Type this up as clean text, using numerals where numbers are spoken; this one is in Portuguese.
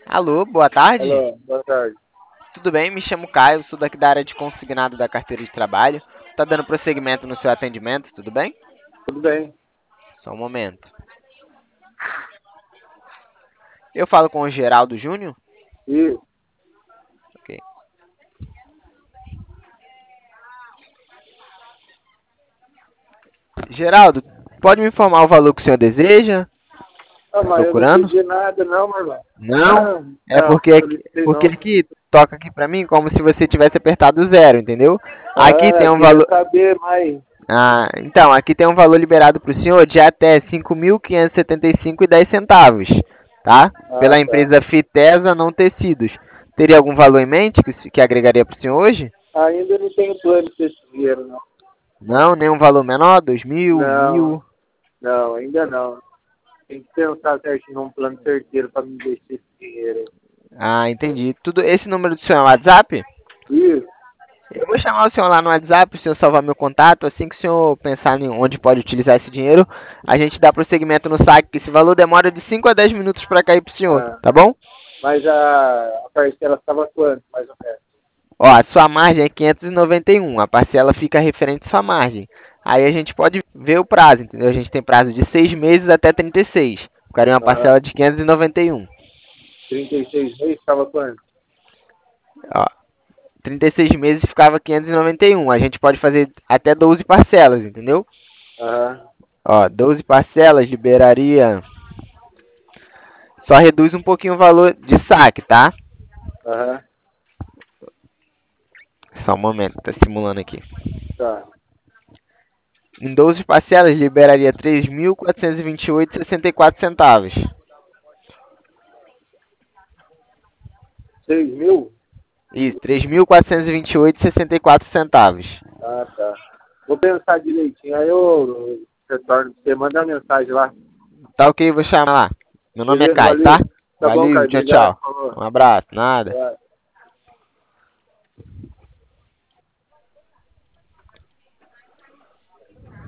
Alô, boa tarde. Alô, boa tarde. Tudo bem? Me chamo Caio, sou daqui da área de consignado da carteira de trabalho. Tá dando prosseguimento no seu atendimento, tudo bem? Tudo bem? Só um momento. Eu falo com o Geraldo Júnior? E Ok. Geraldo, pode me informar o valor que o senhor deseja? Tá mas eu não procurando? pedi nada, não, meu irmão. Não? É Não, porque, solicitei porque não. aqui toca aqui pra mim como se você tivesse apertado zero, entendeu? Aqui Ah, tem eu um queria valor. saber mais. Então, aqui tem um valor liberado para o senhor de até 5.575,10 centavos, tá? Ah, Pela tá. empresa Fitesa Não Tecidos. Teria algum valor em mente que agregaria para o senhor hoje? Ainda não tenho plano de ter esse dinheiro, não. Não, nenhum valor menor? 2.000, Não, 1.000? não, ainda não. Tem que pensar certinho num plano certeiro para me investir esse dinheiro. Ah, entendi. Esse número do senhor é o WhatsApp? Isso, Eu vou chamar o senhor lá no WhatsApp, o senhor salvar meu contato. Assim que o senhor pensar em onde pode utilizar esse dinheiro, a gente dá prosseguimento no saque. Esse valor demora de 5 a 10 minutos para cair para o senhor, ah, tá bom? mas a parcela estava quanto, mais ou menos? Ó, a sua margem é 591, a parcela fica referente à sua margem. Aí a gente pode ver o prazo, entendeu? A gente tem prazo de 6 meses até 36. Ficaria uma Aham. parcela de 591. 36 meses estava quanto? Ó, 36 meses ficava 591. A gente pode fazer até 12 parcelas, entendeu? Aham, Ó, 12 parcelas liberaria. Só reduz um pouquinho o valor de saque, tá? aham, Só um momento, tá simulando aqui. tá. Em 12 parcelas liberaria 3.428,64 centavos. 6 mil? Isso, 3.428,64 centavos. Ah, tá. Vou pensar direitinho. Aí eu retorno pra você. Manda uma mensagem lá. Tá ok, vou chamar lá. Meu nome é Beleza? Caio, tá? Valeu. Tá bom, Valeu, cara. tchau, Obrigado. tchau. Falou. Um abraço, nada. Vai.